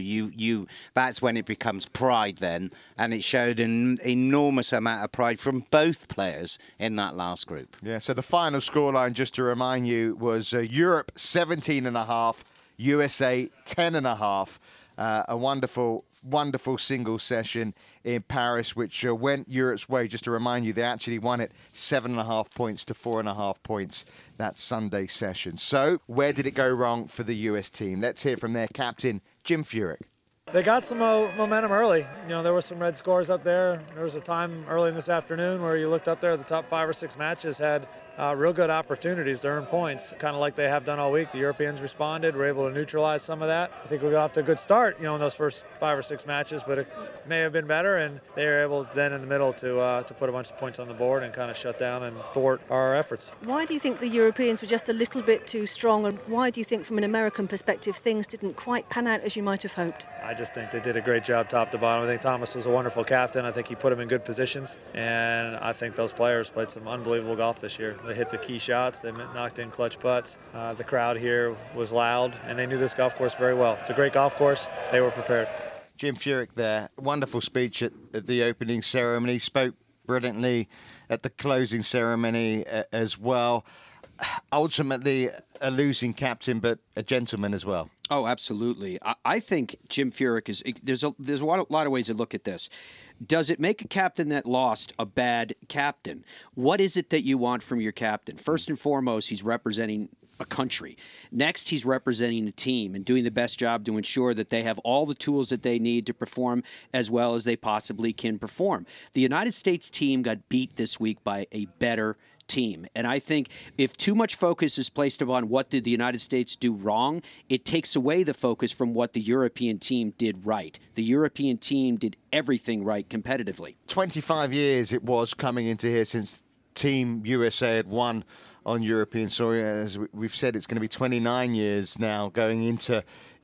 that's when it becomes pride then, and it showed an enormous amount of pride from both players in that last group. Yeah, so the final scoreline, just to remind you, was Europe 17.5, USA 10.5. A wonderful single session in Paris, which went Europe's way. Just to remind you, they actually won it 7.5 points to 4.5 points that Sunday session. So where did it go wrong for the US team? Let's hear from their captain, Jim Furyk. They got some momentum early. There were some red scores up there. There was a time early in this afternoon where you looked up there, the top 5 or 6 matches had real good opportunities to earn points, kind of like they have done all week. The Europeans responded, were able to neutralize some of that. I think we got off to a good start, in those first 5 or 6 matches, but it may have been better, and they were able then in the middle to put a bunch of points on the board and kind of shut down and thwart our efforts. Why do you think the Europeans were just a little bit too strong, and why do you think from an American perspective things didn't quite pan out as you might have hoped? I just think they did a great job top to bottom. I think Thomas was a wonderful captain. I think he put him in good positions, and I think those players played some unbelievable golf this year. They hit the key shots, they knocked in clutch putts. The crowd here was loud, and they knew this golf course very well. It's a great golf course. They were prepared. Jim Furyk there, wonderful speech at the opening ceremony, spoke brilliantly at the closing ceremony as well. Ultimately, a losing captain, but a gentleman as well. Oh, absolutely. I think Jim Furyk is. There's a lot of ways to look at this. Does it make a captain that lost a bad captain? What is it that you want from your captain? First and foremost, he's representing a country. Next, he's representing a team and doing the best job to ensure that they have all the tools that they need to perform as well as they possibly can perform. The United States team got beat this week by a better team. And I think if too much focus is placed upon what did the United States do wrong, it takes away the focus from what the European team did right. The European team did everything right competitively. 25 years it was coming into here since Team USA had won on European soil. As we've said, it's going to be 29 years now going into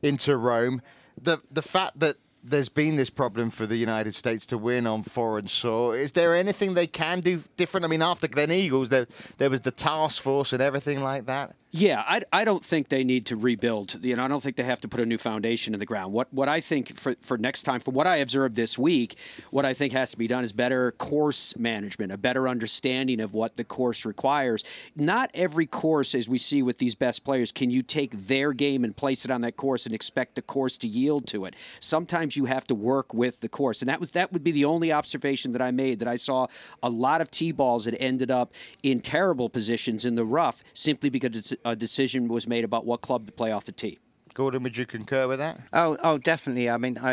Rome. The fact that there's been this problem for the United States to win on foreign soil, is there anything they can do different? I mean, after Glen Eagles, there was the task force and everything like that. Yeah, I don't think they need to rebuild. I don't think they have to put a new foundation in the ground. What I think for next time, from what I observed this week, what I think has to be done is better course management, a better understanding of what the course requires. Not every course, as we see with these best players, can you take their game and place it on that course and expect the course to yield to it. Sometimes you have to work with the course, and that would be the only observation that I made, that I saw a lot of tee balls that ended up in terrible positions in the rough simply because a decision was made about what club to play off the tee. Gordon, would you concur with that? Oh, definitely. I mean,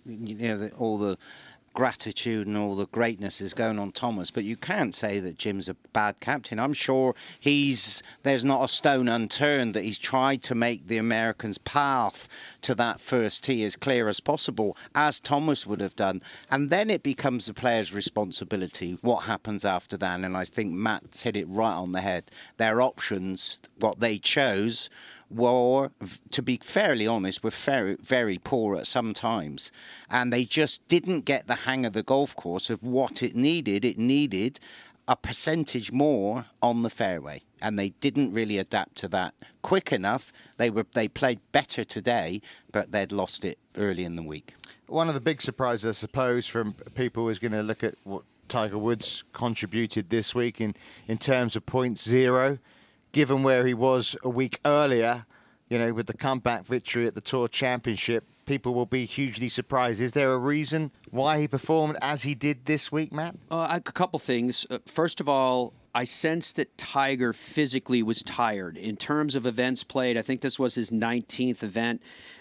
all the gratitude and all the greatness is going on Thomas, but you can't say that Jim's a bad captain. I'm sure there's not a stone unturned that he's tried to make the Americans' path to that first tee as clear as possible, as Thomas would have done. And then it becomes the player's responsibility what happens after that. And I think Matt hit it right on the head. Their options, what they chose, were, to be fairly honest, were very, very poor at some times. And they just didn't get the hang of the golf course of what it needed. It needed a percentage more on the fairway. And they didn't really adapt to that quick enough. They played better today, but they'd lost it early in the week. One of the big surprises, I suppose, from people is going to look at what Tiger Woods contributed this week in terms of .0. Given where he was a week earlier, with the comeback victory at the Tour Championship, people will be hugely surprised. Is there a reason why he performed as he did this week, Matt? A couple things. First of all, I sensed that Tiger physically was tired. In terms of events played, I think this was his 19th event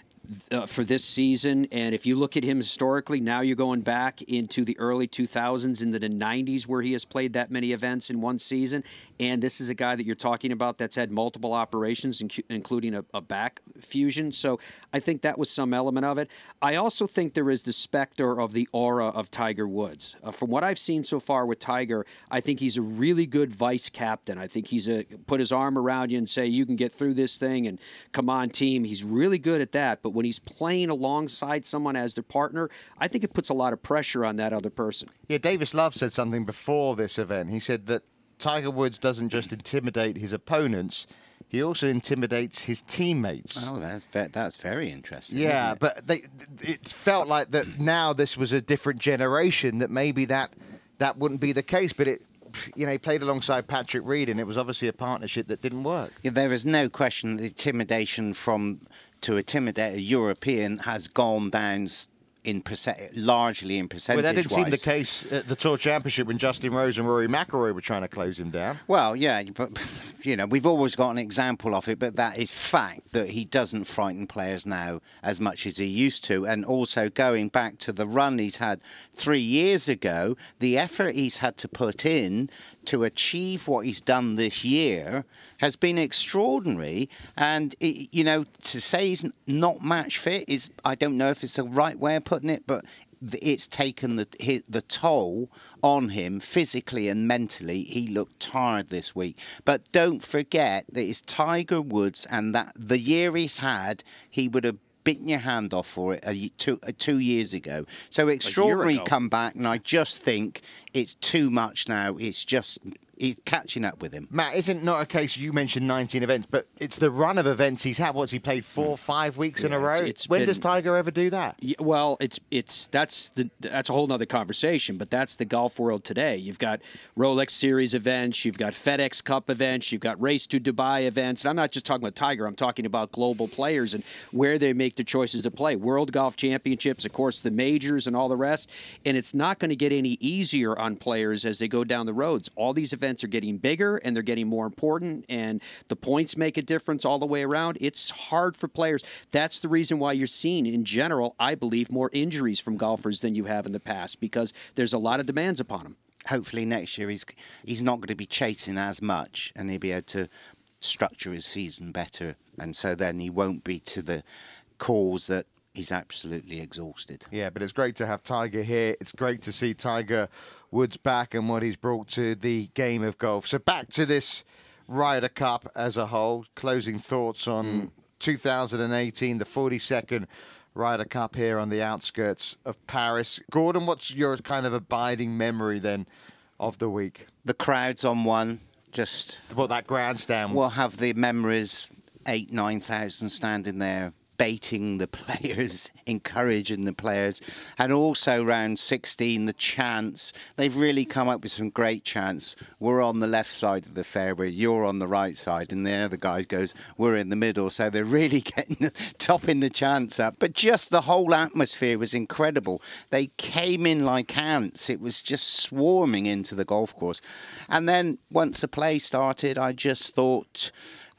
for this season, and if you look at him historically, now you're going back into the early 2000s, into the 90s, where he has played that many events in one season, and this is a guy that you're talking about that's had multiple operations, including a back fusion, so I think that was some element of it. I also think there is the specter of the aura of Tiger Woods. From what I've seen so far with Tiger, I think he's a really good vice captain. I think he's put his arm around you and say, you can get through this thing, and come on, team. He's really good at that, but when he's playing alongside someone as their partner, I think it puts a lot of pressure on that other person. Yeah, Davis Love said something before this event. He said that Tiger Woods doesn't just intimidate his opponents, he also intimidates his teammates. Oh, that's very interesting. Yeah, but it felt like that now this was a different generation, that maybe that wouldn't be the case, but he played alongside Patrick Reed, and it was obviously a partnership that didn't work. Yeah, there is no question the intimidation to intimidate a European has gone down largely in percentage-wise. Well, that didn't seem the case at the Tour Championship when Justin Rose and Rory McIlroy were trying to close him down. Well, yeah, but, we've always got an example of it, but that is fact that he doesn't frighten players now as much as he used to. And also going back to the run he's had 3 years ago, the effort he's had to put in to achieve what he's done this year has been extraordinary. And, to say he's not match fit is, I don't know if it's the right way of putting it, but it's taken the toll on him physically and mentally. He looked tired this week. But don't forget that it's Tiger Woods, and that the year he's had, he would have bitten your hand off for it 2 years ago. So extraordinary comeback, and I just think it's too much now. It's just he's catching up with him. Matt, isn't not a case, you mentioned 19 events, but it's the run of events he's had. What's he played 4-5 weeks in a row? When does Tiger ever do that? Yeah, well, that's a whole other conversation, but that's the golf world today. You've got Rolex Series events, you've got FedEx Cup events, you've got Race to Dubai events, and I'm not just talking about Tiger, I'm talking about global players and where they make their choices to play. World Golf Championships, of course, the majors and all the rest, and it's not going to get any easier on players as they go down the roads. All these events are getting bigger and they're getting more important, and the points make a difference all the way around. It's hard for players. That's the reason why you're seeing, in general, I believe, more injuries from golfers than you have in the past, because there's a lot of demands upon them. Hopefully next year he's not going to be chasing as much, and he'll be able to structure his season better, and so then he won't be to the cause that he's absolutely exhausted. Yeah, but it's great to have Tiger here. It's great to see Tiger Woods back and what he's brought to the game of golf. So back to this Ryder Cup as a whole. Closing thoughts on 2018, the 42nd Ryder Cup here on the outskirts of Paris. Gordon, what's your kind of abiding memory then of the week? The crowds on one, that grandstand. We'll have the memories, 8,000-9,000 standing there, baiting the players, encouraging the players, and also round 16, the chants. They've really come up with some great chants. We're on the left side of the fairway, you're on the right side, and the other guy goes, we're in the middle. So they're really topping the chants up. But just the whole atmosphere was incredible. They came in like ants. It was just swarming into the golf course. And then once the play started, I just thought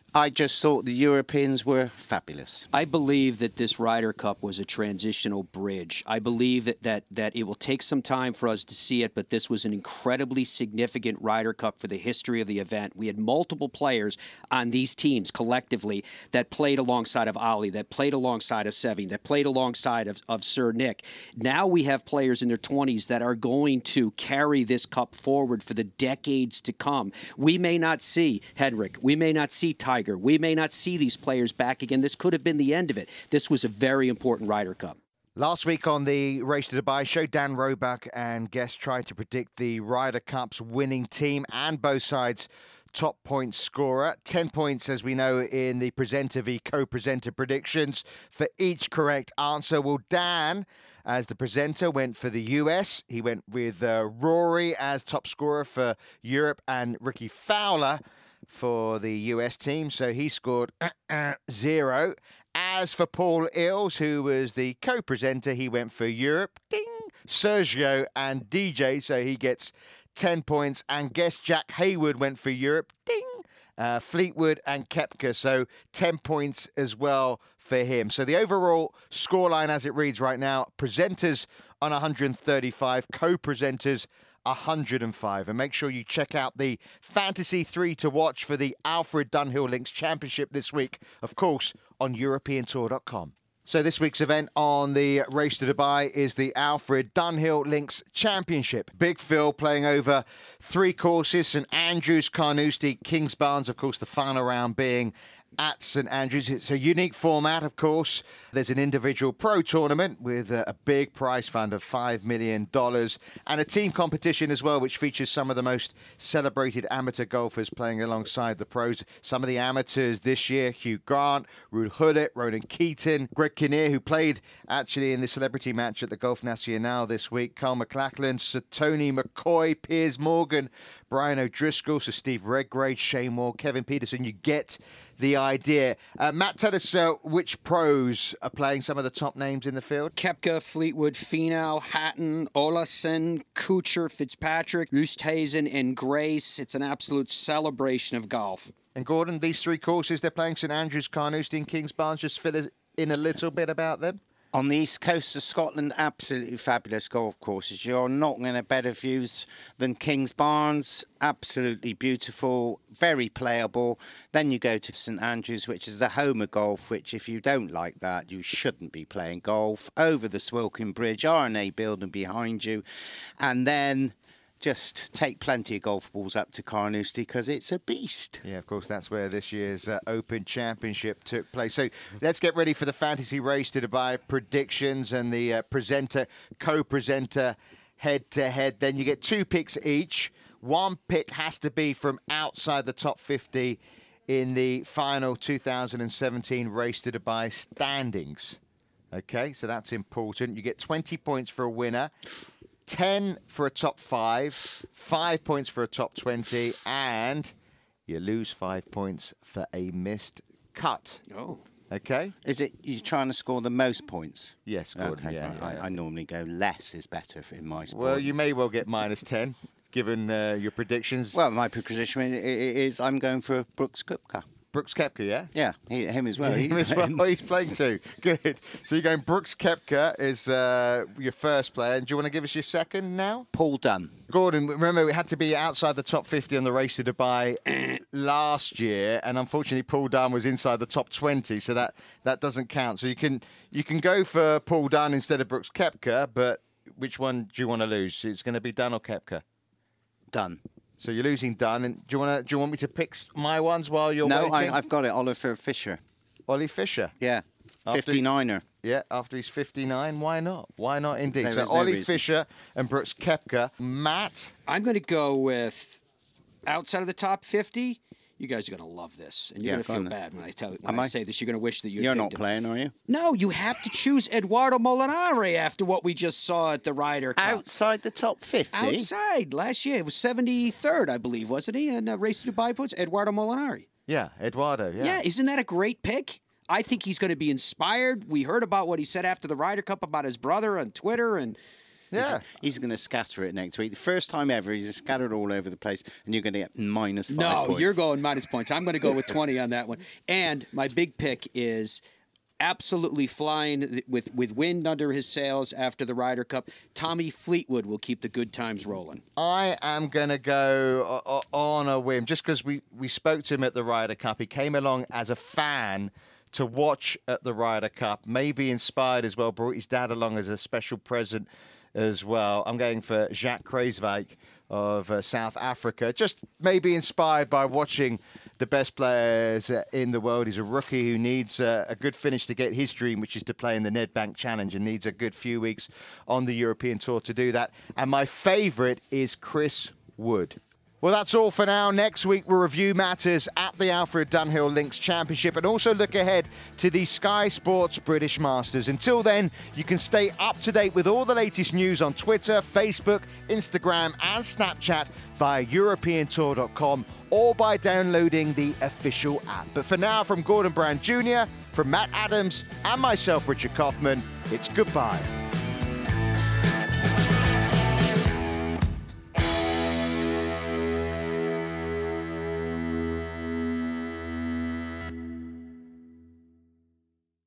the Europeans were fabulous. I believe that this Ryder Cup was a transitional bridge. I believe that it will take some time for us to see it, but this was an incredibly significant Ryder Cup for the history of the event. We had multiple players on these teams collectively that played alongside of Ali, that played alongside of Seve, that played alongside of Sir Nick. Now we have players in their 20s that are going to carry this cup forward for the decades to come. We may not see Henrik. We may not see Tiger. We may not see these players back again. This could have been the end of it. This was a very important Ryder Cup. Last week on the Race to Dubai show, Dan Roebuck and guests tried to predict the Ryder Cup's winning team and both sides' top point scorer. 10 points, as we know, in the presenter v co-presenter predictions for each correct answer. Well, Dan, as the presenter, went for the US. He went with Rory as top scorer for Europe and Ricky Fowler for the US team, so he scored 0. As for Paul Ills, who was the co-presenter, he went for Europe, ding, Sergio and DJ, so he gets 10 points. And guest Jack Hayward went for Europe, ding, Fleetwood and Koepka, so 10 points as well for him. So the overall scoreline as it reads right now, presenters on 135, co-presenters 105. And make sure you check out the Fantasy 3 to watch for the Alfred Dunhill Links Championship this week, of course, on EuropeanTour.com. So this week's event on the Race to Dubai is the Alfred Dunhill Links Championship. Big Phil playing over 3 courses, St Andrews, Carnoustie, Kingsbarns, of course, the final round being at St Andrews. It's a unique format, of course. There's an individual pro tournament with a big prize fund of $5 million and a team competition as well, which features some of the most celebrated amateur golfers playing alongside the pros. Some of the amateurs this year: Hugh Grant, Ruud Gullit, Ronan Keating, Greg Kinnear, who played actually in the celebrity match at the Golf Nacional this week, Carl McLachlan, Sir Tony McCoy, Piers Morgan, Brian O'Driscoll, Sir Steve Redgrave, Shane Moore, Kevin Peterson. You get the idea. Matt, tell us which pros are playing some of the top names in the field. Koepka, Fleetwood, Finau, Hatton, Olaisen, Kuchar, Fitzpatrick, Oosthuizen, and Grace. It's an absolute celebration of golf. And Gordon, these 3 courses, they're playing St Andrews, Carnoustie and Kingsbarns. Just fill us in a little bit about them. On the east coast of Scotland, absolutely fabulous golf courses. You're not going to have better views than Kingsbarns. Absolutely beautiful, very playable. Then you go to St Andrews, which is the home of golf, which if you don't like that, you shouldn't be playing golf. Over the Swilcan Bridge, R&A building behind you. And then just take plenty of golf balls up to Carnoustie because it's a beast. Yeah, of course, that's where this year's Open Championship took place. So let's get ready for the Fantasy Race to Dubai predictions and the presenter, co-presenter, head-to-head. Then you get 2 picks each. One pick has to be from outside the top 50 in the final 2017 Race to Dubai standings. Okay, so that's important. You get 20 points for a winner. 10 for a top 5, 5 points for a top 20, and you lose 5 points for a missed cut. Oh. Okay. Is it you trying to score the most points? Yes, Gordon. Okay. Yeah, I normally go less is better in my sport. Well, you may well get minus 10, given your predictions. Well, my prediction is I'm going for Brooks Koepka. Brooks Koepka, yeah? Yeah, him as well. Him as well. Oh, he's playing too. Good. So you're going Brooks Koepka is your first player. And do you want to give us your second now? Paul Dunne. Gordon, remember, we had to be outside the top 50 on the Race to Dubai last year. And unfortunately, Paul Dunne was inside the top 20. So that doesn't count. So you can go for Paul Dunne instead of Brooks Koepka. But which one do you want to lose? It's going to be Dunne or Koepka? Dunne. So you're losing Dunne, and do you want me to pick my ones while you're waiting? No, I've got it. Oliver Fisher. Ollie Fisher. Yeah, 59er. Yeah, after he's 59, why not? Why not indeed? There so is no Ollie reason. Fisher and Brooks Koepka. Matt, I'm going to go with outside of the top 50. You guys are going to love this, and you're going to feel bad when I say this. You're going to wish that You're not playing, are you? No, you have to choose Eduardo Molinari after what we just saw at the Ryder Cup. Outside the top 50? Outside. Last year, it was 73rd, I believe, wasn't he? In Race to Dubai points, Eduardo Molinari. Yeah, Eduardo, yeah. Yeah, isn't that a great pick? I think he's going to be inspired. We heard about what he said after the Ryder Cup about his brother on Twitter, and he's going to scatter it next week. The first time ever, he's scattered all over the place, and you're going to get minus 5 no, points. You're going minus points. I'm going to go with 20 on that one. And my big pick is absolutely flying with wind under his sails after the Ryder Cup. Tommy Fleetwood will keep the good times rolling. I am going to go on a whim, just because we spoke to him at the Ryder Cup. He came along as a fan to watch at the Ryder Cup, maybe inspired as well, brought his dad along as a special present as well. I'm going for Jacques Kruijswijk of South Africa, just maybe inspired by watching the best players in the world. He's a rookie who needs a good finish to get his dream, which is to play in the Nedbank Challenge, and needs a good few weeks on the European Tour to do that. And my favourite is Chris Wood. Well, that's all for now. Next week, we'll review matters at the Alfred Dunhill Links Championship and also look ahead to the Sky Sports British Masters. Until then, you can stay up to date with all the latest news on Twitter, Facebook, Instagram and Snapchat via EuropeanTour.com or by downloading the official app. But for now, from Gordon Brown Jr., from Matt Adams and myself, Richard Kaufman, it's goodbye.